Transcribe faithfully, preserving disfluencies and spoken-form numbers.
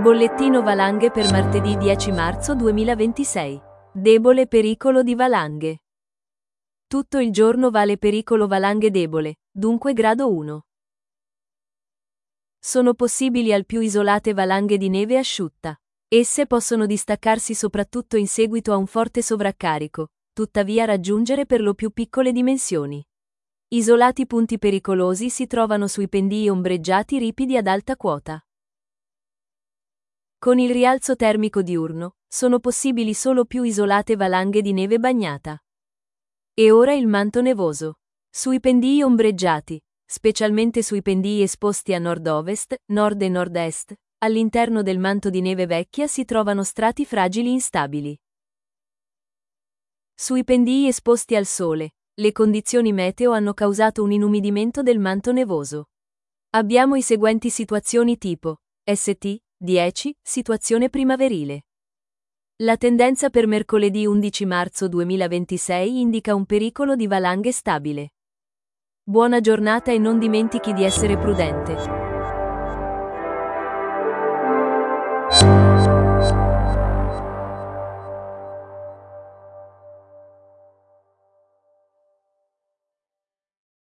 Bollettino valanghe per martedì dieci marzo duemilaventisei. Debole pericolo di valanghe. Tutto il giorno vale pericolo valanghe debole, dunque grado uno. Sono possibili al più isolate valanghe di neve asciutta. Esse possono distaccarsi soprattutto in seguito a un forte sovraccarico, tuttavia raggiungere per lo più piccole dimensioni. Isolati punti pericolosi si trovano sui pendii ombreggiati ripidi ad alta quota. Con il rialzo termico diurno, sono possibili solo più isolate valanghe di neve bagnata. E ora il manto nevoso. Sui pendii ombreggiati, specialmente sui pendii esposti a nord-ovest, nord e nord-est, all'interno del manto di neve vecchia si trovano strati fragili instabili. Sui pendii esposti al sole, le condizioni meteo hanno causato un inumidimento del manto nevoso. Abbiamo i seguenti situazioni tipo S T dieci, situazione primaverile. La tendenza per mercoledì undici marzo duemilaventisei indica un pericolo di valanghe stabile. Buona giornata e non dimentichi di essere prudente.